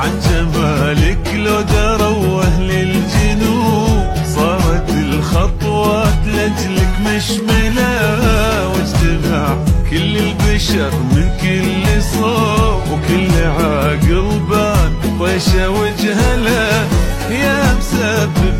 عن جمالك لو دروا أهل الجنوب. صارت الخطوات لأجلك مشملة، واجتمع كل البشر من كل صوب، وكل عاقل بان طيشه وجهله. يا مسبب